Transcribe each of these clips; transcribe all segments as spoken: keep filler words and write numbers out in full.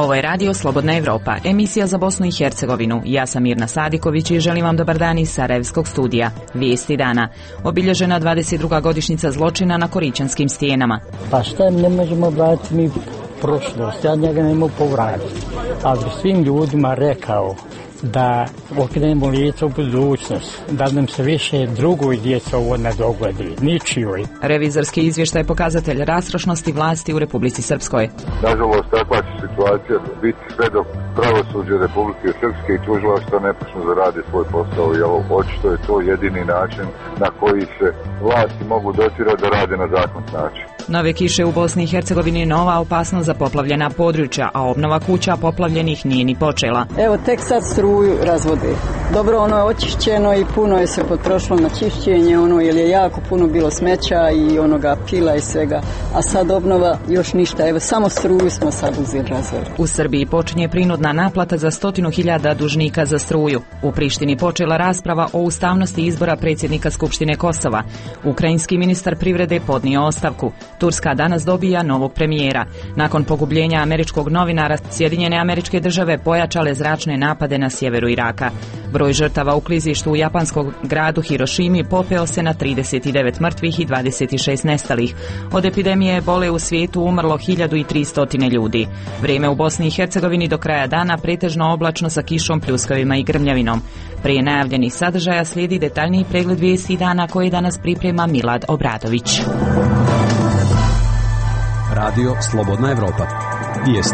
Ovo je radio Slobodna Evropa, emisija za Bosnu i Hercegovinu. Ja sam Mirna Sadiković i želim vam dobar dan iz Sarajevskog studija. Vijesti dana. Obilježena dvadeset druga godišnjica zločina na Koričanskim stijenama. Pa šta ne možemo vratiti mi prošlost, ja njega ne mogu povratiti. Ali svim ljudima rekao da okrenemo lice u budućnost, da nam se više drugoj djeci ovo ne dogodi, ničijoj. Revizorski izvještaj pokazatelj rastrošnosti vlasti u Republici Srpskoj. Nažalost, takva će situacija biti sve dok pravosuđe Republike Srpske i tužilaštvo ne počnu da rade svoj posao, jer očito je to jedini način na koji se vlasti mogu dotirati da rade na zakonit način. Nove kiše u Bosni i Hercegovini, nova opasnost za poplavljena područja, a obnova kuća poplavljenih nije ni počela. Evo tek sad struju razvode. Dobro, ono je očišćeno i puno je se potrošilo na čišćenje, ono, jer je jako puno bilo smeća i onoga pila i svega. A sad obnova još ništa, evo samo struju smo sad uzeli razvod. U Srbiji počinje prinudna naplata za stotinu hiljada dužnika za struju. U Prištini počela rasprava o ustavnosti izbora predsjednika Skupštine Kosova. Ukrajinski ministar privrede podnio ostavku. Turska danas dobija novog premijera. Nakon pogubljenja američkog novinara, Sjedinjene Američke Države pojačale zračne napade na sjeveru Iraka. Broj žrtava u klizištu u japanskom gradu Hirošimi popeo se na trideset devet mrtvih i dvadeset šest nestalih. Od epidemije ebole u svijetu umrlo hiljadu tristo ljudi. Vrijeme u Bosni i Hercegovini do kraja dana pretežno oblačno sa kišom, pljuskovima i grmljavinom. Prije najavljenih sadržaja slijedi detaljniji pregled vijesti dana koji danas priprema Milad Obradović. Radio Slobodna Evropa. Vijesti.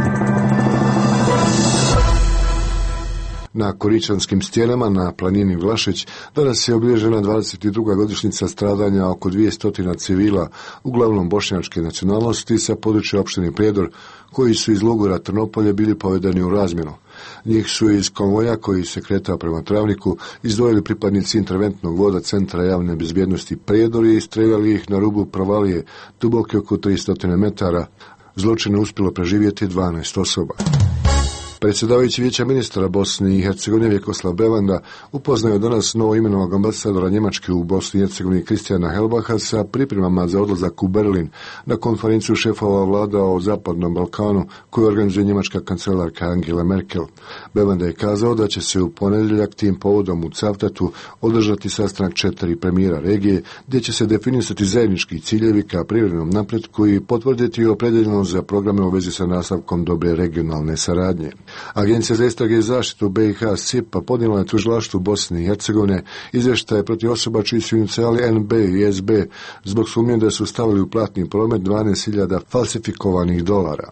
Na Koričanskim stijenama na planini Vlašić danas je obilježena dvadeset druga godišnjica stradanja oko dvjesto civila, uglavnom bošnjačke nacionalnosti sa područja opštine Prijedor, koji su iz logora Trnopolje bili povedani u razmjenu. Njih su iz konvoja koji se kretao prema Travniku izdvojili pripadnici interventnog voda Centra javne bezbjednosti Prijedor i streljali ih na rubu provalije duboke oko tristo metara. Zločine uspjelo preživjeti dvanaest osoba. Predsjedavajući Vijeća ministara Bosne i Hercegovine Vjekoslav Bevanda upoznao je danas novo imenovanog ambasadora Njemačke u Bosni i Hercegovini Kristijana Helbaha sa pripremama za odlazak u Berlin na konferenciju šefova vlada o Zapadnom Balkanu koju organizuje njemačka kancelarka Angela Merkel. Bevanda je kazao da će se u ponedjeljak tim povodom u Cavtatu održati sastanak četiri premijera regije gdje će se definisati zajednički ciljevi ka privrednom napretku i potvrditi opredjeljenost za programe u vezi sa nastavkom dobre regionalne saradnje. Agencija za istrage i zaštitu B i H S I P-a podnijela je tužilaštvu Bosne i Hercegovine izvještaje protiv osoba čiji su inicijali N B i S B zbog sumnje da su stavili u platni promet dvanaest hiljada falsifikovanih dolara.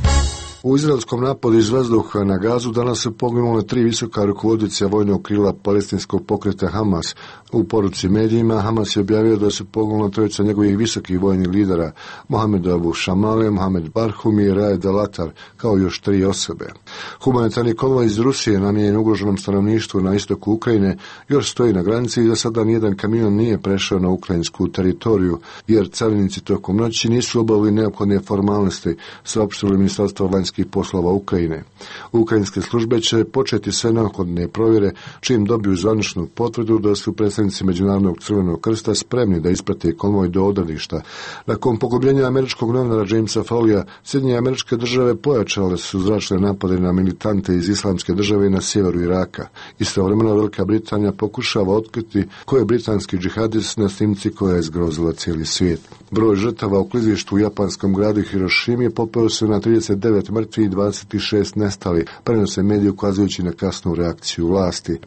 U izraelskom napadu iz vazduha na Gazu danas su poginule tri visoka rukovodioca vojnog krila palestinskog pokreta Hamas. U poruci medijima Hamas je objavio da su poginule trojica njegovih visokih vojnih lidera, Mohamed Abu Shamale, Mohamed Barhum i Raed Alatar, kao još tri osobe. Humanitarni konvoj iz Rusije namijenjen ugroženom stanovništvu na istoku Ukrajine još stoji na granici i za sada nijedan kamion nije prešao na ukrajinsku teritoriju, jer carinici tokom noći nisu obavili neophodne formalnosti, saopštilo Ministarstvo vanjskih poslova Ukrajine. Ukrajinske službe će početi sve neophodne provjere čim dobiju zvaničnu potvrdu da su predstavnici Međunarodnog crvenog krsta spremni da isprate konvoj do odredišta. Nakon pogubljenja američkog novinara Jamesa Folleya, Sjedinjene Američke Države pojačale su zračne napade na militante iz Islamske države na sjeveru Iraka. Istovremeno Velika Britanija pokušava otkriti ko je britanski džihadist na snimci koja je zgrozila cijeli svijet. Broj žrtava u klizištu u japanskom gradu Hirošimi popeo se na trideset devet mrtvi i dvadeset šest nestali, prenose mediji ukazujući na kasnu reakciju vlasti.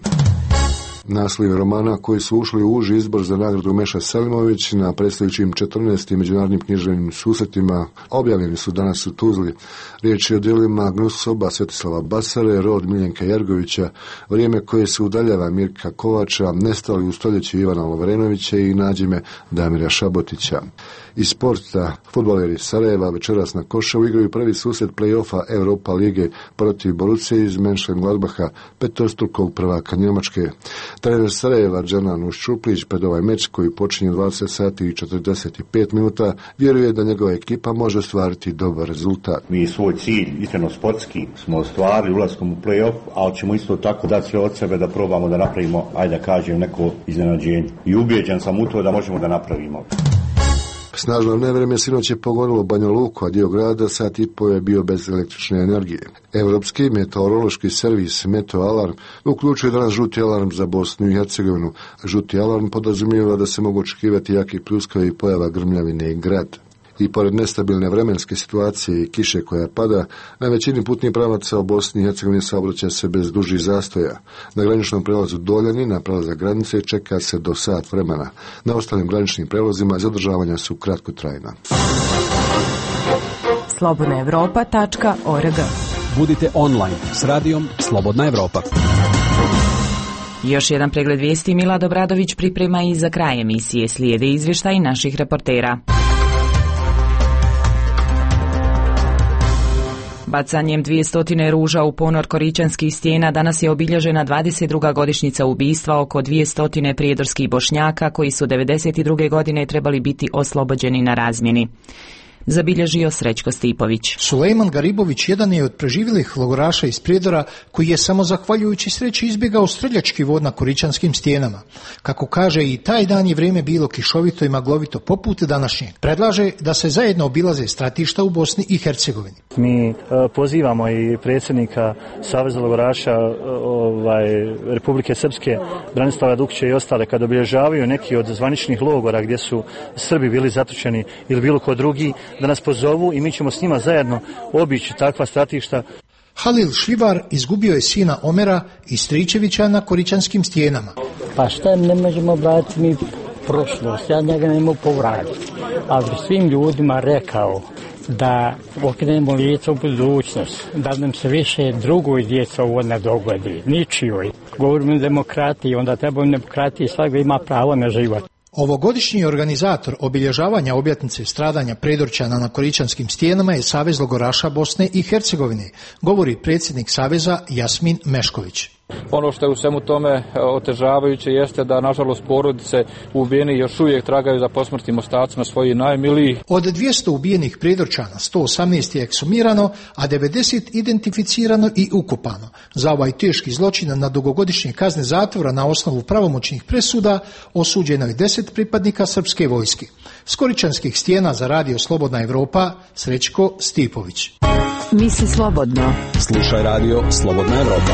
Naslovi romana koji su ušli u uži izbor za nagradu Meša Selimović na predstavljajućim četrnaestim međunarodnim književnim susretima objavljeni su danas u Tuzli. Riječ je o djelima Gnusoba Svetislava Basare, Rod Miljenka Jergovića, Vrijeme koje se udaljava Mirka Kovača, Nestali u stoljeću Ivana Lovrenovića i Nađime Damira Šabotića. Iz sporta, fudbaleri Sarajeva večeras na Košavu igraju prvi susret play-offa Europa lige protiv Borussije iz Mönchengladbacha, petostrukog prvaka Njemačke. Trener Sarajeva Džanan Uščuplić pred ovaj meč koji počinje dvadeset sati i četrdeset pet minuta vjeruje da njegova ekipa može ostvariti dobar rezultat. Mi svoj cilj, iskreno sportski, smo ostvarili ulaskom u play-off, ali ćemo isto tako dati sve od sebe da probamo da napravimo, ajde da kažem, neko iznenađenje. I ubijeđen sam u to da možemo da napravimo. Snažno nevrijeme sinoć je pogodilo Banja Luku, a dio grada sat i po je bio bez električne energije. Europski meteorološki servis Meteo Alarm uključuje danas žuti alarm za Bosnu i Hercegovinu. Žuti alarm podrazumijeva da se mogu očekivati jaki pljuskovi i pojava grmljavine i grad. I pored nestabilne vremenske situacije i kiše koja pada, na većini putnih pravaca u Bosni i Hercegovini saobraća se bez dužih zastoja. Na graničnom prelazu Doljani, na prelazak granice, čeka se do sat vremena. Na ostalim graničnim prelazima zadržavanja su kratkotrajna. slobodna evropa tačka org. Budite online s radijom Slobodna Evropa. Još jedan pregled vijesti Milad Obradović priprema i za kraj emisije. Slijede izvještaj naših reportera. Bacanjem dvjesto ruža u ponor Koričanskih stijena danas je obilježena dvadeset druga godišnjica ubistva oko dvjesto prijedorskih Bošnjaka koji su devedeset druge godine trebali biti oslobođeni na razmjeni. Zabilježio Srećko Stipović. Sulejman Garibović jedan je od preživjelih logoraša iz Prijedora koji je samo zahvaljujući sreći izbjegao streljački vod na Koričanskim stijenama. Kako kaže, i taj dan je vrijeme bilo kišovito i maglovito poput današnjeg. Predlaže da se zajedno obilaze stratišta u Bosni i Hercegovini. Mi pozivamo i predsjednika Saveza logoraša ovaj, Republike Srpske, Branislava Dukića i ostale, kad obilježavaju neki od zvaničnih logora gdje su Srbi bili zatočeni ili bilo ko drugi, da nas pozovu i mi ćemo s njima zajedno obići takva stratišta. Halil Šljivar izgubio je sina Omera i Stričevića na Koričanskim stijenama. Pa šta ne možemo vratiti mi prošlost, ja njega ne mogu povratiti. Ali svim ljudima rekao da okrenemo lice u budućnost, da nam se više drugoj djeca ovo ne dogodi, ničijoj. Govorimo o demokratiji, onda treba u demokratiji svakog ima pravo na život. Ovogodišnji organizator obilježavanja obljetnice stradanja Predorčana na Koričanskim stijenama je Savez logoraša Bosne i Hercegovine, govori predsjednik Saveza Jasmin Mešković. Ono što je u svemu tome otežavajuće jeste da, nažalost, porodice ubijeni još uvijek tragaju za posmrtnim ostacima svojih najmilijih. Od dvjesto ubijenih Predorčana, sto osamnaest je eksumirano, a devedeset identificirano i ukopano. Za ovaj teški zločin na dugogodišnje kazne zatvora na osnovu pravomoćnih presuda osuđeno je deset pripadnika srpske vojske. S Koričanskih stijena za radio Slobodna Evropa, Srećko Stipović. Misli slobodno. Slušaj radio Slobodna Evropa.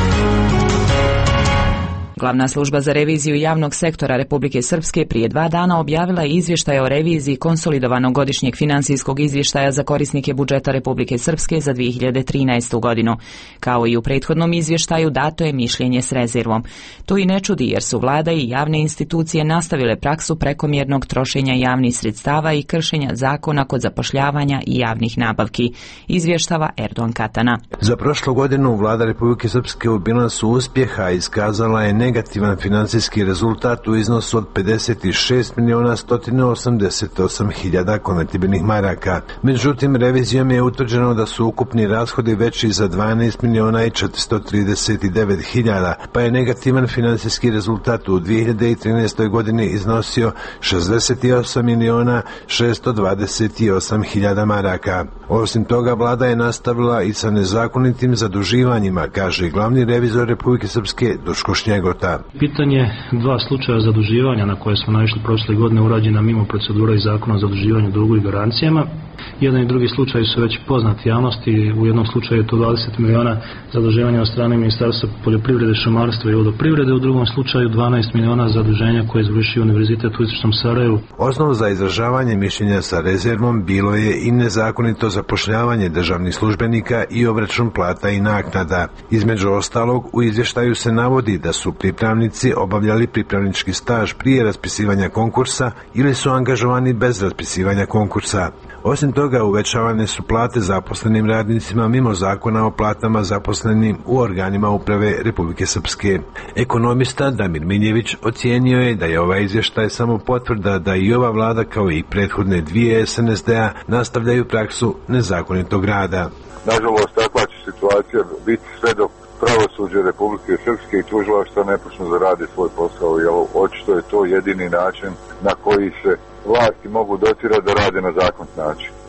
Glavna služba za reviziju javnog sektora Republike Srpske prije dva dana objavila je izvještaj o reviziji konsolidovanog godišnjeg financijskog izvještaja za korisnike budžeta Republike Srpske za dvije hiljade trinaestu. godinu. Kao i u prethodnom izvještaju, dato je mišljenje s rezervom. To i ne čudi jer su vlada i javne institucije nastavile praksu prekomjernog trošenja javnih sredstava i kršenja zakona kod zapošljavanja i javnih nabavki, izvještava Erdogan Katana. Za prošlu godinu vlada Republike Srpske u bilansu uspjeha iskazala je negativan financijski rezultat u iznosu od pedeset šest milijuna sto osamdeset osam hiljada konvertibilnih maraka. Međutim, revizijom je utvrđeno da su ukupni rashodi veći za dvanaest milijuna i četiristo trideset devet hiljada, pa je negativan financijski rezultat u dvije hiljade trinaestoj. godini iznosio šezdeset osam milijuna šesto dvadeset osam hiljada maraka. Osim toga, vlada je nastavila i sa nezakonitim zaduživanjima, kaže glavni revizor Republike Srpske Duško Šnjegota. Pitanje dva slučaja zaduživanja na koje smo naišli prošle godine urađena mimo procedura i zakona o zaduživanju dugu i garancijama. Jedan i drugi slučaj su već poznati javnosti. U jednom slučaju je to dvadeset milijuna zaduživanja od strane Ministarstva poljoprivrede, šumarstva i vodoprivrede, u drugom slučaju dvanaest milijuna zaduženja koje izvršio Univerzitet u Istočnom Sarajevu. Osnov za izražavanje mišljenja sa rezervom bilo je i nezakonito zapošljavanje državnih službenika i obračun plata i naknada. Između ostalog, u izvještaju se navodi da su pripravnici obavljali pripravnički staž prije raspisivanja konkursa ili su angažovani bez raspisivanja konkursa. Osim toga, uvećavane su plate zaposlenim radnicima mimo zakona o platama zaposlenim u organima uprave Republike Srpske. Ekonomista Damir Miljević ocijenio je da je ovaj izvještaj samo potvrda da i ova vlada kao i prethodne dvije es en es de a nastavljaju praksu nezakonitog rada. Nažalost, takva će situacija biti sve dok pravosuđe Republike Srpske i tužilaštva ne počnu da rade svoj posao, jer očito je to jedini način na koji se vlasti mogu dotirati da rade na zakonit način.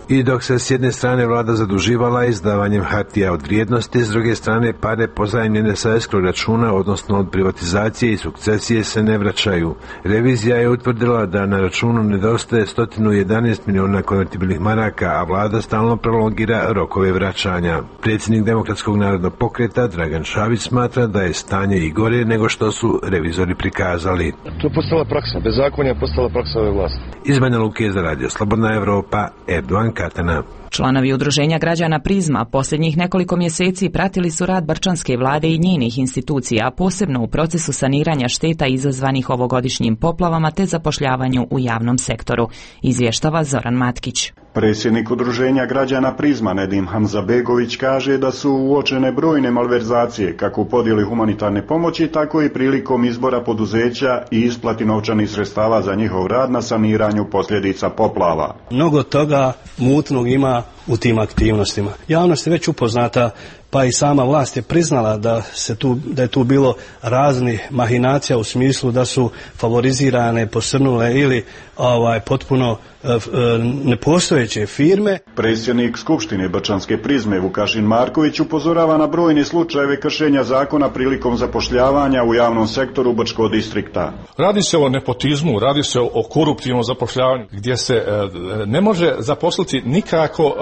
I dok se s jedne strane vlada zaduživala izdavanjem hartija od vrijednosti, s druge strane pare pozajmljene sa escrow računa, odnosno od privatizacije i sukcesije, se ne vraćaju. Revizija je utvrdila da na računu nedostaje sto jedanaest miliona konvertibilnih maraka, a vlada stalno prolongira rokove vraćanja. Predsjednik Demokratskog narodnog pokreta Dragan Šabić smatra da je stanje i gore nego što su revizori prikazali. To je postala praksa, bezakonje je postala praksa ove vlasti. Iz Banja Luke za radio Slobodna Evropa, Erdogan Katana. Članovi Udruženja građana Prizma posljednjih nekoliko mjeseci pratili su rad brčanske vlade i njenih institucija, posebno u procesu saniranja šteta izazvanih ovogodišnjim poplavama te zapošljavanju u javnom sektoru, izvještava Zoran Matkić. Predsjednik Udruženja građana Prizma Nedim Hamzabegović kaže da su uočene brojne malverzacije kako u podjeli humanitarne pomoći, tako i prilikom izbora poduzeća i isplati novčanih sredstava za njihov rad na saniranju posljedica poplava. Mnogo toga mutnog ima u tim aktivnostima. Javnost je već upoznata, pa i sama vlast je priznala da se tu, da je tu bilo raznih mahinacija u smislu da su favorizirane, posrnule ili ovaj potpuno e, e, nepostojeće firme. Predsjednik Skupštine Brčanske Prizme Vukašin Marković upozorava na brojne slučajeve kršenja zakona prilikom zapošljavanja u javnom sektoru Brčkog distrikta. Radi se o nepotizmu, radi se o koruptivnom zapošljavanju gdje se e, ne može zaposliti nikako e,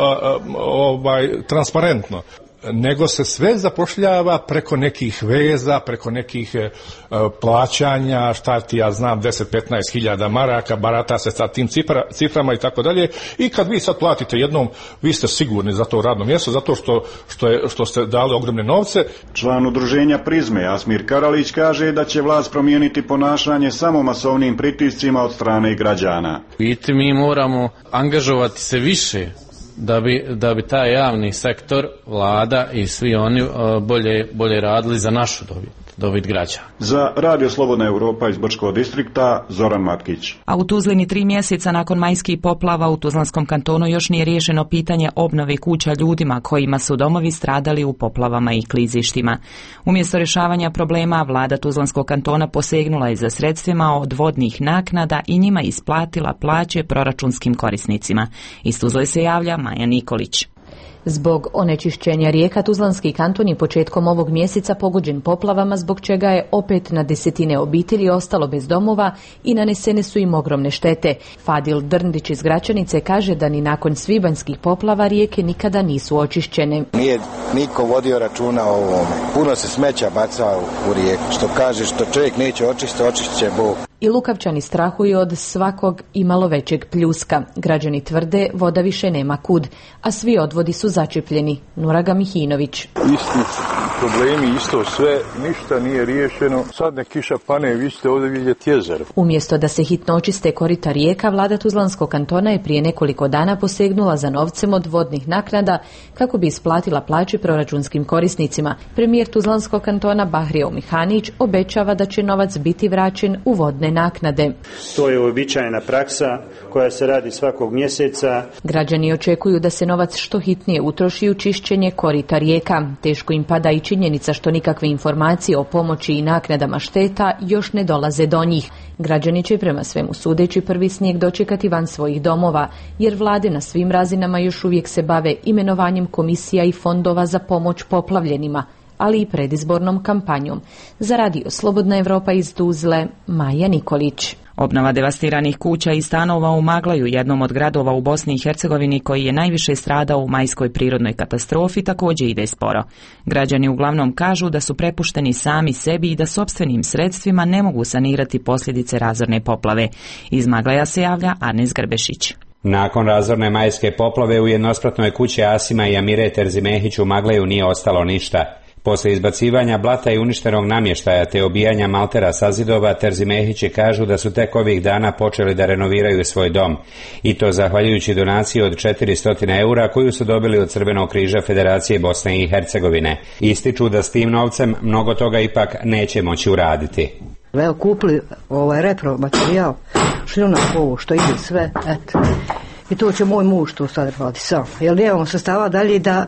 ovaj transparentno, nego se sve zapošljava preko nekih veza, preko nekih e, plaćanja, šta ti ja znam, deset do petnaest hiljada maraka, barata se sa tim cifra, ciframa i tako dalje. I kad vi sad platite jednom, vi ste sigurni za to radno mjesto, zato što, što, je, što ste dali ogromne novce. Član Udruženja Prizme Asmir Karalić kaže da će vlast promijeniti ponašanje samo masovnim pritiscima od strane građana. Biti mi moramo angažovati se više da bi, da bi taj javni sektor, vlada i svi oni uh, bolje, bolje radili za našu dobit, dobit građana. Za Radio Slobodna Evropa iz Brčkog distrikta, Zoran Matkić. A u Tuzlini tri mjeseca nakon majskih poplava u Tuzlanskom kantonu još nije riješeno pitanje obnove kuća ljudima kojima su domovi stradali u poplavama i klizištima. Umjesto rješavanja problema, vlada Tuzlanskog kantona posegnula je za sredstvima od vodnih naknada i njima isplatila plaće proračunskim korisnicima. Iz Tuzle se javlja Maja Nikolić. Zbog onečišćenja rijeka Tuzlanski kanton je početkom ovog mjeseca pogođen poplavama, zbog čega je opet na desetine obitelji ostalo bez domova i nanesene su im ogromne štete. Fadil Drndić iz Gračanice kaže da ni nakon svibanjskih poplava rijeke nikada nisu očišćene. Nije niko vodio računa o ovome. Puno se smeća baca u rijeku. Što kaže, što čovjek neće očistiti, očistit će Bog. I Lukavčani strahuju od svakog i malo većeg pljuska. Građani tvrde voda više nema kud, a svi odvodi su začepljeni. Nuraga Mihinović. Isti problemi, isto sve, ništa nije riješeno. Sad ne kiša pane, vi ćete ovdje vidjeti jezero. Umjesto da se hitno očiste korita rijeka, vlada Tuzlanskog kantona je prije nekoliko dana posegnula za novcem od vodnih naknada kako bi isplatila plaće proračunskim korisnicima. Premijer Tuzlanskog kantona Bahrio Mihanić obećava da će novac biti vraćen u vodne naknade. To je uobičajena praksa koja se radi svakog mjeseca. Građani očekuju da se novac što hitnije utroši u čišćenje korita rijeka. Teško im pada i činjenica što nikakve informacije o pomoći i naknadama šteta još ne dolaze do njih. Građani će prema svemu sudeći prvi snijeg dočekati van svojih domova, jer vlade na svim razinama još uvijek se bave imenovanjem komisija i fondova za pomoć poplavljenima, ali i predizbornom kampanjom. Za Radio Slobodna Evropa iz Tuzle, Maja Nikolić. Obnova devastiranih kuća i stanova u Maglaju, jednom od gradova u Bosni i Hercegovini koji je najviše stradao u majskoj prirodnoj katastrofi, također ide sporo. Građani uglavnom kažu da su prepušteni sami sebi i da sopstvenim sredstvima ne mogu sanirati posljedice razorne poplave. Iz Maglaja se javlja Arnes Grbešić. Nakon razorne majske poplave u jednospratnoj kući Asima i Amire Terzimehić u Maglaju nije ostalo ništa. Poslije izbacivanja blata i uništenog namještaja te obijanja maltera sa zidova, Terzimehići kažu da su tek ovih dana počeli da renoviraju svoj dom. I to zahvaljujući donaciji od četiristo eura koju su dobili od Crvenog križa Federacije Bosne i Hercegovine. Ističu da s tim novcem mnogo toga ipak neće moći uraditi. Evo kupili ovaj repro materijal, šljunak ovo što ide sve, eto. I to će moj muž to sad radi sam. Jer nemamo sastava dalje da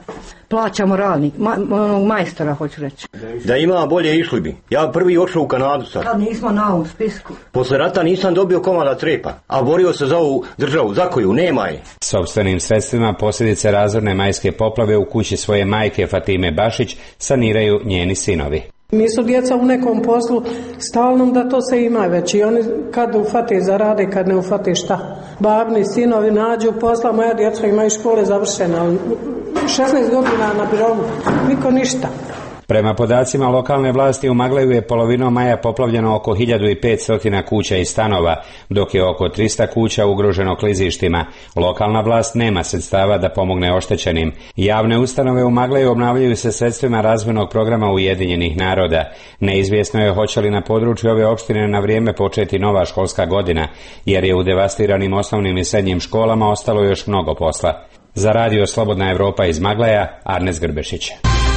plaćamo radnik, ma, onog majstora hoću reći. Da ima bolje išli bi. Ja prvi ošao u Kanadu sad. Kad nismo na ovom spisku. Posle rata nisam dobio komada crepa, a borio se za ovu državu, za koju nema je. Sopstvenim sredstvima posljedice razorne majske poplave u kući svoje majke Fatime Bašić saniraju njeni sinovi. Mi su djeca u nekom poslu stalnom da to se ima već i oni kad ufate zarade, kad ne ufate šta. Babni sinovi nađu posla, moja djeca imaju škole završene, ali šesnaest godina na birovu, niko ništa. Prema podacima lokalne vlasti u Magleju je polovinom maja poplavljeno oko hiljadu petsto kuća i stanova, dok je oko trista kuća ugroženo klizištima. Lokalna vlast nema sredstava da pomogne oštećenim. Javne ustanove u Magleju obnavljaju se sredstvima razvojnog programa Ujedinjenih naroda. Neizvjesno je hoće li na području ove opštine na vrijeme početi nova školska godina, jer je u devastiranim osnovnim i srednjim školama ostalo još mnogo posla. Za radio Slobodna Evropa iz Magleja, Arnes Grbešić.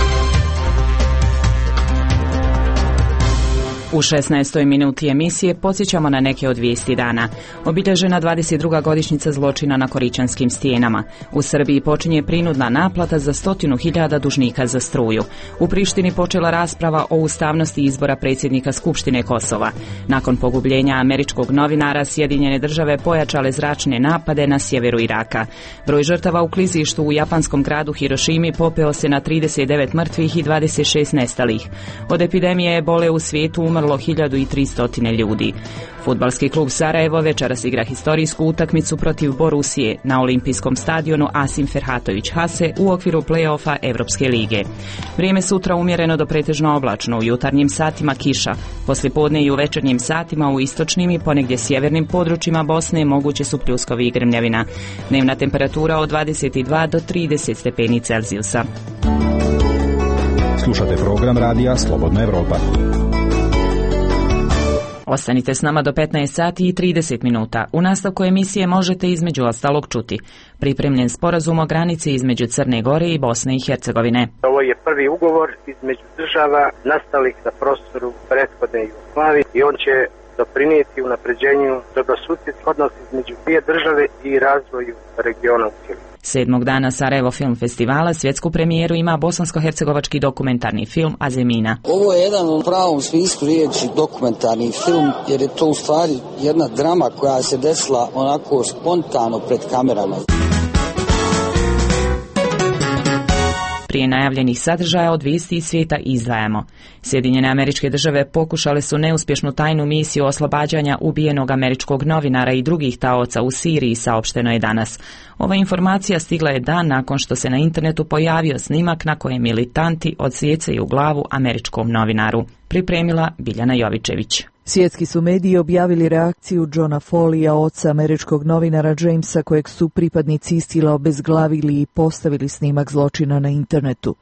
U šesnaestoj minuti emisije podsjećamo na neke od vijesti dana. Obilježena dvadeset druga godišnjica zločina na Koričanskim stijenama. U Srbiji počinje prinudna naplata za stotinu hiljada dužnika za struju. U Prištini počela rasprava o ustavnosti izbora predsjednika Skupštine Kosova. Nakon pogubljenja američkog novinara, Sjedinjene države pojačale zračne napade na sjeveru Iraka. Broj žrtava u klizištu u japanskom gradu Hirošimi popeo se na trideset devet mrtvih i dvadeset šest nestalih. Od epidemije ebole u svijetu umrlo hiljadu tristo ljudi. Fudbalski klub Sarajevo večeras igra historijsku utakmicu protiv Borusije na olimpijskom stadionu Asim Ferhatović Hase u okviru play-offa Evropske lige. Vrijeme sutra umjereno do pretežno oblačno, u jutarnjim satima kiša. Poslijepodne i u večernjim satima u istočnim i ponegdje sjevernim područjima Bosne moguće su pljuskovi i grmljavina. Dnevna temperatura od dvadeset dva do trideset stepeni Celzijusa. Slušate program radija Slobodna Evropa. Ostanite s nama do petnaest sati i trideset minuta. U nastavku emisije možete između ostalog čuti pripremljen sporazum o granici između Crne Gore i Bosne i Hercegovine. Ovo je prvi ugovor između država nastalih na prostoru prethodne Jugoslavije i on će doprinijeti unapređenju dobrosusjedskih odnosa između dvije države i razvoju regiona u cjelini. Sedmog dana Sarajevo Film Festivala svjetsku premijeru ima bosansko-hercegovački dokumentarni film Azemina. Ovo je jedan u pravom smislu riječi dokumentarni film, jer je to u stvari jedna drama koja se desila onako spontano pred kamerama. Prije najavljenih sadržaja od vijesti iz svijeta izdvajamo. Sjedinjene Američke Države pokušale su neuspješnu tajnu misiju oslobađanja ubijenog američkog novinara i drugih taoca u Siriji, saopšteno je danas. Ova informacija stigla je dan nakon što se na internetu pojavio snimak na kojem militanti odsjecaju glavu američkom novinaru. Pripremila Biljana Jovičević. Svjetski su mediji objavili reakciju Johna Folija, oca američkog novinara Jamesa, kojeg su pripadnici ISIL-a obezglavili i postavili snimak zločina na internetu.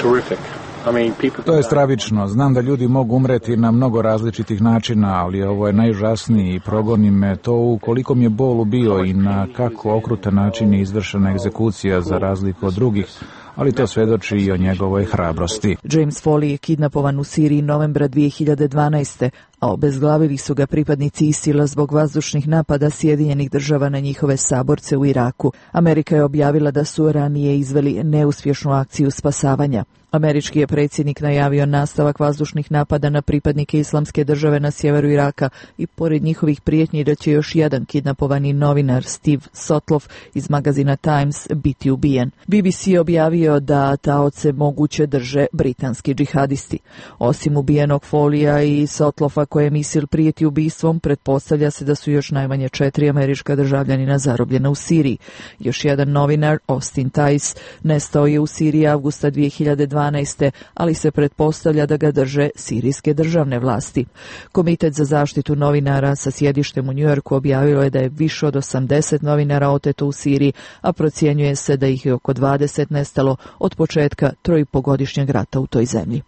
To je stravično. Znam da ljudi mogu umreti na mnogo različitih načina, ali ovo je najužasniji i progoni me to u koliko mi je bol ubio i na kako okrutan način je izvršena egzekucija za razliku od drugih, ali to svjedoči i o njegovoj hrabrosti. James Foley je kidnapovan u Siriji novembra dvije hiljade dvanaeste. a obezglavili su ga pripadnici ISIL-a zbog vazdušnih napada Sjedinjenih država na njihove saborce u Iraku. Amerika je objavila da su ranije izveli neuspješnu akciju spasavanja. Američki je predsjednik najavio nastavak vazdušnih napada na pripadnike Islamske države na sjeveru Iraka i pored njihovih prijetnji da će još jedan kidnapovani novinar Steve Sotloff iz magazina Times biti ubijen. B B C je objavio da taoce moguće drže britanski džihadisti. Osim ubijenog Folija i Sotloffa kojem ISIL prijeti ubistvom, pretpostavlja se da su još najmanje četiri američka državljanina zarobljena u Siriji. Još jedan novinar, Austin Tice, nestao je u Siriji avgusta dvije hiljade dvanaeste, ali se pretpostavlja da ga drže sirijske državne vlasti. Komitet za zaštitu novinara sa sjedištem u Njujorku objavilo je da je više od osamdeset novinara oteto u Siriji, a procjenjuje se da ih je oko dvadeset nestalo od početka trojipogodišnjeg rata u toj zemlji.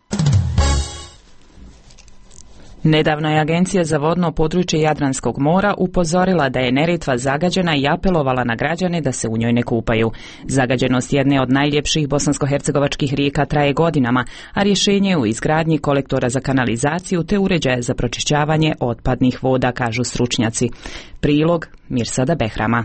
Nedavno je Agencija za vodno područje Jadranskog mora upozorila da je Neretva zagađena i apelovala na građane da se u njoj ne kupaju. Zagađenost jedne od najljepših bosansko-hercegovačkih rijeka traje godinama, a rješenje je u izgradnji kolektora za kanalizaciju te uređaja za pročišćavanje otpadnih voda, kažu stručnjaci. Prilog Mirsada Behrama.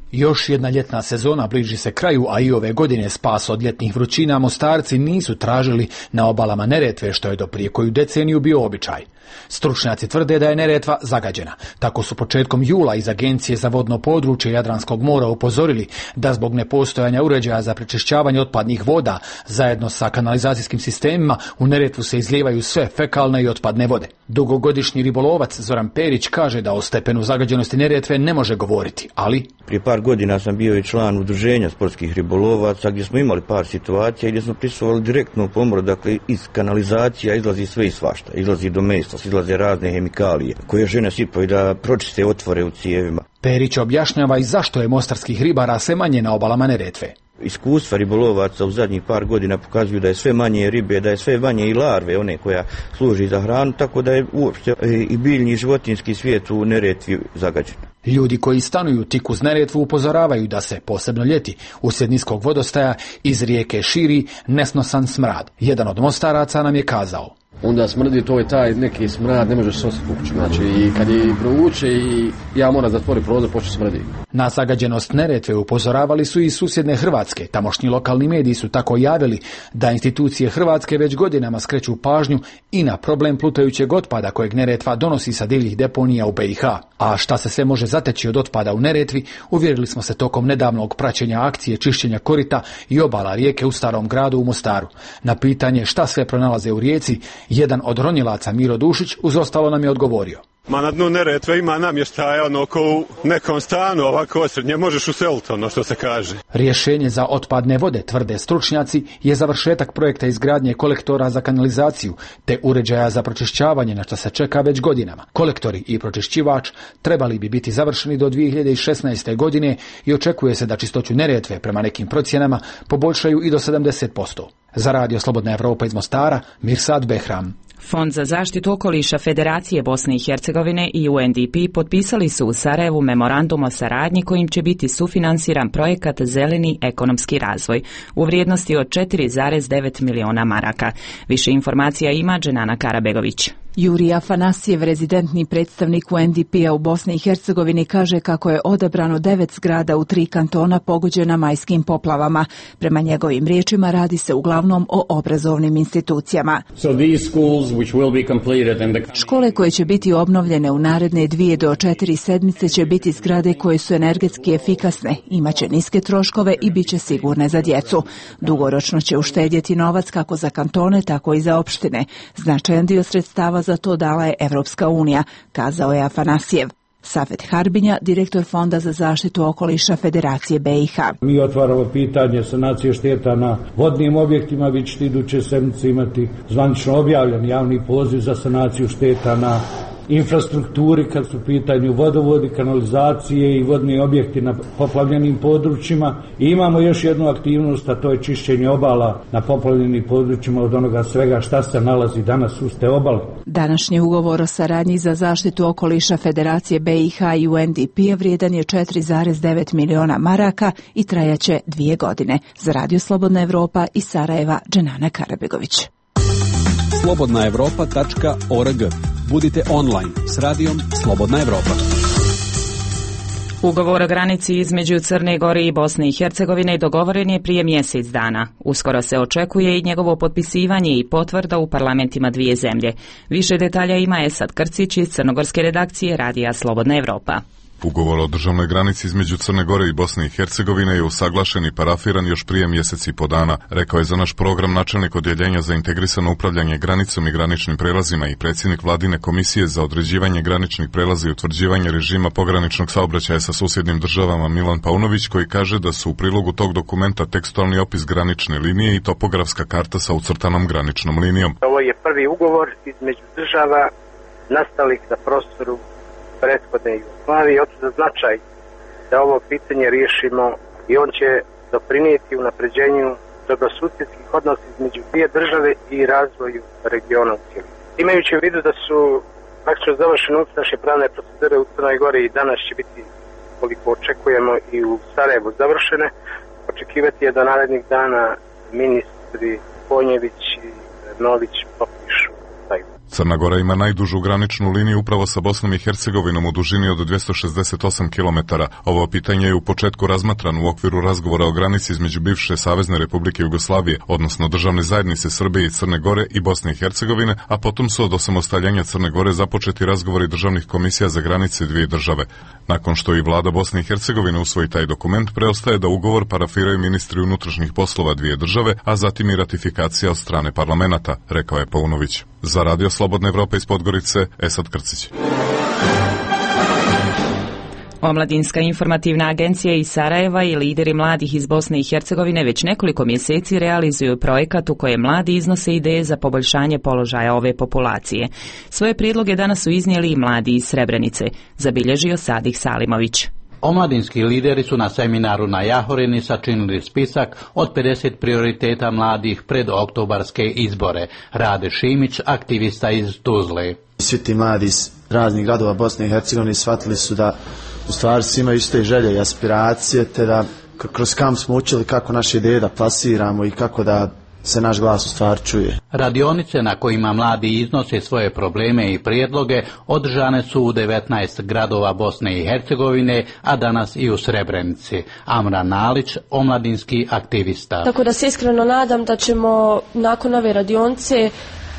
Još jedna ljetna sezona bliži se kraju, a i ove godine spas od ljetnih vrućina Mostarci nisu tražili na obalama Neretve, što je do prije koju deceniju bio običaj. Stručnjaci tvrde da je Neretva zagađena. Tako su početkom jula iz Agencije za vodno područje Jadranskog mora upozorili da zbog nepostojanja uređaja za prečišćavanje otpadnih voda zajedno sa kanalizacijskim sistemima u Neretvu se izlijevaju sve fekalne i otpadne vode. Dugogodišnji ribolovac Zoran Perić kaže da o stepenu zagađenosti Neretve ne može govoriti, ali... Prije par godina sam bio i član udruženja sportskih ribolovaca gdje smo imali par situacija gdje smo prisustvovali direktno u pomoru, dakle iz kanalizacija izlazi sve i svašta, izlazi do mesa, izlaze razne hemikalije koje žene sipaju da pročiste otvore u cijevima. Perić objašnjava i zašto je mostarskih ribara sve manje na obalama Neretve. Iskustva ribolovaca u zadnjih par godina pokazuju da je sve manje ribe, da je sve manje i larve, one koja služi za hranu, tako da je uopšte i biljni i životinjski svijet u Neretvi zagađen. Ljudi koji stanuju tik uz Neretvu upozoravaju da se, posebno ljeti, uslijed niskog vodostaja iz rijeke širi nesnosan smrad. Jedan od mostaraca nam je kazao: onda smrdi, to je taj neki smrad, ne možeš se osjećati. Znači, i kad je provuče i ja moram zatvoriti prozor, počne smrdi. Na zagađenost Neretve upozoravali su i susjedne Hrvatske. Tamošnji lokalni mediji su tako javili da institucije Hrvatske već godinama skreću pažnju i na problem plutajućeg otpada kojeg Neretva donosi sa divljih deponija u B i H. A šta se sve može zateći od otpada u Neretvi, uvjerili smo se tokom nedavnog praćenja akcije čišćenja korita i obala rijeke u Starom gradu u Mostaru. Na pitanje šta sve pronalaze u rijeci, jedan od ronjilaca Miro Dušić uz ostalo nam je odgovorio: Ma na dnu Neretve ima namještaja ono ko u nekom stanu, ovako osrednje možeš useliti, ono što se kaže. Rješenje za otpadne vode, tvrde stručnjaci, je završetak projekta izgradnje kolektora za kanalizaciju te uređaja za pročišćavanje, na što se čeka već godinama. Kolektori i pročišćivač trebali bi biti završeni do dvije hiljade šesnaeste. godine i očekuje se da čistoću Neretve, prema nekim procjenama, poboljšaju i do sedamdeset posto. Za Radio Slobodna Evropa iz Mostara, Mirsad Behram. Fond za zaštitu okoliša Federacije Bosne i Hercegovine i U N D P potpisali su u Sarajevu memorandum o saradnji kojim će biti sufinansiran projekat Zeleni ekonomski razvoj u vrijednosti od četiri zarez devet miliona maraka. Više informacija ima Dženana Karabegović. Jurij Afanasijev, rezidentni predstavnik U N D P-a u Bosni i Hercegovini, kaže kako je odabrano devet zgrada u tri kantona pogođena majskim poplavama. Prema njegovim riječima radi se uglavnom o obrazovnim institucijama. So these schools which will be completed in the... Škole koje će biti obnovljene u naredne dvije do četiri sedmice će biti zgrade koje su energetski efikasne, imaće niske troškove i bit će sigurne za djecu. Dugoročno će uštedjeti novac kako za kantone, tako i za opštine. Značajan dio sredstava za to dala je Evropska unija, kazao je Afanasijev. Safet Harbinja, direktor Fonda za zaštitu okoliša Federacije B i H. Mi otvaramo pitanje sanacije šteta na vodnim objektima, vi ćete iduće sedmice imati zvanično objavljen javni poziv za sanaciju šteta na infrastrukturi kad su u pitanju vodovodi, kanalizacije i vodni objekti na poplavljenim područjima. I imamo još jednu aktivnost, a to je čišćenje obala na poplavljenim područjima od onoga svega šta se nalazi danas uz te obale. Današnji ugovor o saradnji za zaštitu okoliša Federacije B i H i U N D P vrijedan je četiri zarez devet miliona maraka i trajaće dvije godine. Za Radio Slobodna Evropa iz Sarajeva, Dženana Karabegović. slobodna evropa tačka org. Budite online s radijom Slobodna Evropa. Ugovor o granici između Crne Gore i Bosne i Hercegovine dogovoren je prije mjesec dana. Uskoro se očekuje i njegovo potpisivanje i potvrda u parlamentima dvije zemlje. Više detalja ima Esad Krcić iz crnogorske redakcije Radija Slobodna Evropa. Ugovor o državnoj granici između Crne Gore i Bosne i Hercegovine je usaglašen i parafiran još prije mjesec i po dana, rekao je za naš program načelnik odjeljenja za integrisano upravljanje granicom i graničnim prelazima i predsjednik vladine komisije za određivanje graničnih prelaza i utvrđivanje režima pograničnog saobraćaja sa susjednim državama Milan Paunović, koji kaže da su u prilogu tog dokumenta tekstualni opis granične linije i topografska karta sa ucrtanom graničnom linijom. Ovo je prvi ugovor između država nastalih na prostoru prethodne Jugoslavije, od značaj da ovo pitanje riješimo i on će doprinijeti unapređenju dobrosusjedskih odnosa između dvije države i razvoju regiona u cijelini. Imajući u vidu da su praktično završene naše pravne procedure u Crnoj Gori i danas će biti, koliko očekujemo, i u Sarajevu završene, očekivati je da narednih dana ministri Konjević i Nović potpišu taj. Crna Gora ima najdužu graničnu liniju upravo sa Bosnom i Hercegovinom u dužini od dvjesto šezdeset osam kilometara. Ovo pitanje je u početku razmatrano u okviru razgovora o granici između bivše Savezne Republike Jugoslavije, odnosno državne zajednice Srbije i Crne Gore i Bosne i Hercegovine, a potom su od osamostaljenja Crne Gore započeti razgovori državnih komisija za granice dvije države. Nakon što i vlada Bosne i Hercegovine usvoji taj dokument, preostaje da ugovor parafiraju ministri unutrašnjih poslova dvije države, a zatim i ratifikacija od strane parlamenta, rekao je Paunović. Za Radio Slobodna Evropa iz Podgorice, Esad Krcić. Omladinska informativna agencija iz Sarajeva i lideri mladih iz Bosne i Hercegovine već nekoliko mjeseci realizuju projekat u kojem mladi iznose ideje za poboljšanje položaja ove populacije. Svoje prijedloge danas su iznijeli i mladi iz Srebrenice, zabilježio Sadih Salimović. Omladinski lideri su na seminaru na Jahorini sačinili spisak od pedeset prioriteta mladih pred oktobarske izbore. Rade Šimić, aktivista iz Tuzle. Svi ti mladi iz raznih gradova Bosne i Hercegovine shvatili su da u stvari svi imaju iste želje i aspiracije, te da kroz kamp smo učili kako naše ideje da plasiramo i kako da se naš glas u stvari čuje. Radionice na kojima mladi iznose svoje probleme i prijedloge održane su u devetnaest gradova Bosne i Hercegovine, a danas i u Srebrenici. Amra Nalić, omladinski aktivista. Tako da se iskreno nadam da ćemo nakon ove radionice e,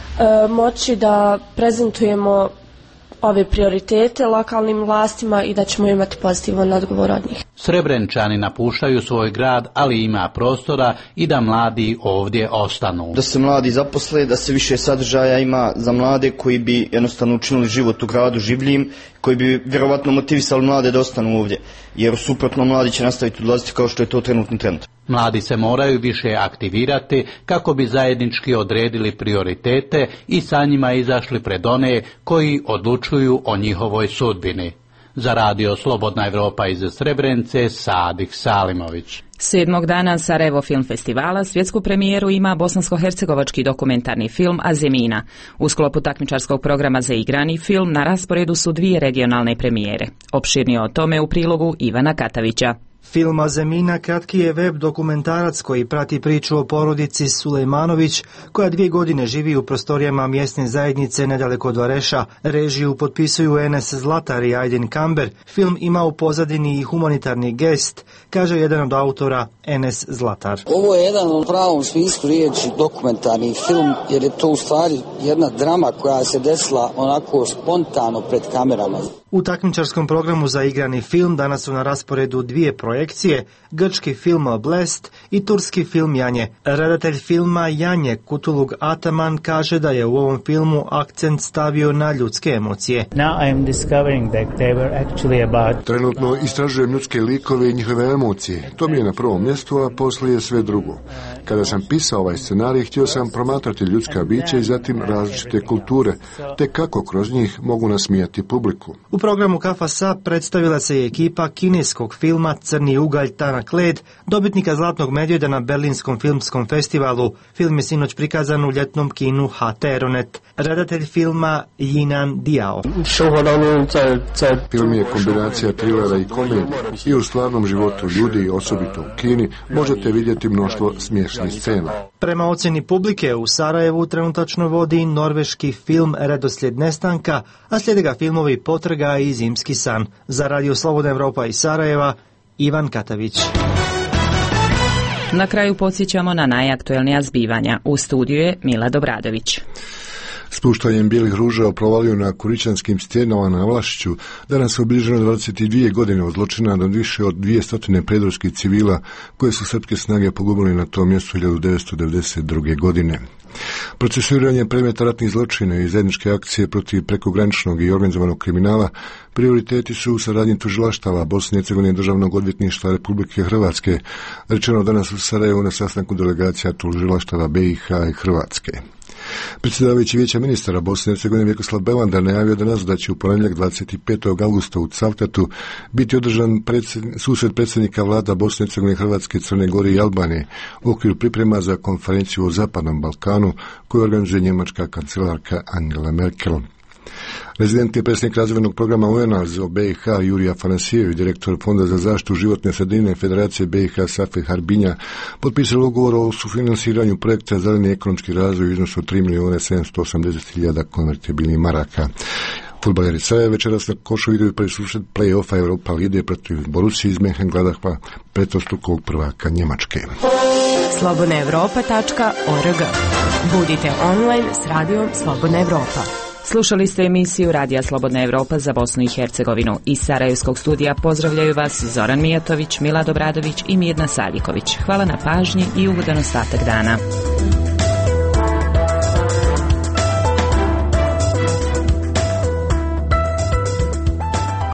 moći da prezentujemo ove prioritete lokalnim vlastima i da ćemo imati pozitivan odgovor od njih. Srebrenčani napuštaju svoj grad, ali ima prostora i da mladi ovdje ostanu. Da se mladi zaposle, da se više sadržaja ima za mlade koji bi jednostavno učinili život u gradu življim, koji bi vjerovatno motivisali mlade da ostanu ovdje, jer suprotno mladi će nastaviti odlaziti kao što je to trenutni trend. Mladi se moraju više aktivirati kako bi zajednički odredili prioritete i sa njima izašli pred one koji odlučuju o njihovoj sudbini. Za Radio Slobodna Evropa iz Srebrenice, Sadih Salimović. Sedmog dana Sarajevo Film Festivala svjetsku premijeru ima bosansko-hercegovački dokumentarni film Azemina. U sklopu takmičarskog programa za igrani film na rasporedu su dvije regionalne premijere. Opširnije o tome u prilogu Ivana Katavića. Film Azemina kratki je web dokumentarac koji prati priču o porodici Sulejmanović, koja dvije godine živi u prostorijama mjesne zajednice nedaleko od Vareša. Režiju potpisuju Enes Zlatar i Aydin Kamber. Film ima u pozadini i humanitarni gest, kaže jedan od autora Enes Zlatar. Ovo je jedan u pravom smislu riječi dokumentarni film, jer je to u stvari jedna drama koja se desila onako spontano pred kamerama. U takmičarskom programu za igrani film danas su na rasporedu dvije projekcije, grčki film Blest i turski film Janje. Redatelj filma Janje, Kutulug Ataman, kaže da je u ovom filmu akcent stavio na ljudske emocije. About... Trenutno istražujem ljudske likove i njihove emocije. To mi je na prvom mjestu, a poslije sve drugo. Kada sam pisao ovaj scenarij, htio sam promatrati ljudska bića i zatim različite kulture, te kako kroz njih mogu nasmijati publiku. U programu Kafasa predstavila se i ekipa kineskog filma Crni ugalj Tanak led, dobitnika Zlatnog medvjeda na Berlinskom filmskom festivalu. Film je sinoć prikazan u ljetnom kinu H T Ronet. Redatelj filma Jinan Diao. Film je kombinacija trilera i komedije i u stvarnom životu ljudi, osobito u Kini, možete vidjeti mnoštvo smiješnih scena. Prema ocjeni publike u Sarajevu trenutačno vodi norveški film Redoslijed nestanka, a slijede ga filmovi Potraga i Zimski san. Za Radio Slobodna Evropa iz Sarajeva, Ivan Katavić. Na kraju podsjećamo na najaktuelnija zbivanja. U studiju je Mila Dobradović. Spuštanjem bijelih ruža provalio na Kurićanskim stjenama na Vlašiću danas je obilježeno dvadeset dvije godine od zločina nad više od dvjesto predorskih civila koje su srpske snage pogubili na tom mjestu hiljadu devetsto devedeset druge. godine. Procesuiranje predmeta ratnih zločina i zajedničke akcije protiv prekograničnog i organizovanog kriminala prioriteti su u saradnji tužilaštava Bosne i Hercegovine i Državnog odvjetništva Republike Hrvatske, rečeno danas u Sarajevu na sastanku delegacija tužilaštava B i H i Hrvatske. Predsjedavajući Vijeća ministara Bosne i Hercegovine Vjekoslav Bevandar najavio danas da će u ponedjeljak dvadeset petog augusta u Cavtatu biti održan predsjed, susret predsjednika vlada Bosne i Hercegovine, Hrvatske, Crne Gore i Albanije u okviru priprema za konferenciju o Zapadnom Balkanu koju organizuje njemačka kancelarka Angela Merkel. Rezident je predsjednik razvojnog programa U N-a za B i H Jurija Afanasijević, direktor Fonda za zaštitu životne sredine Federacije B i H Safe Harbinja, potpisali ugovor o sufinansiranju projekta Zeleni ekonomski razvoj u iznosu od tri milijuna sedamsto osamdeset hiljada konvertibilnih maraka. Fudbaleri Saraje večeras na košu igraju prvi susret play-offa Europa Lige protiv Borusije iz Mönchengladbacha, petostrukog prvaka Njemačke. slobodna europa tačka org. Budite online s radijom Slobodna Evropa. Slušali ste emisiju Radija Slobodna Evropa za Bosnu i Hercegovinu. Iz Sarajevskog studija pozdravljaju vas Zoran Mijatović, Milad Obradović i Mirna Saljiković. Hvala na pažnji i ugodan ostatak dana.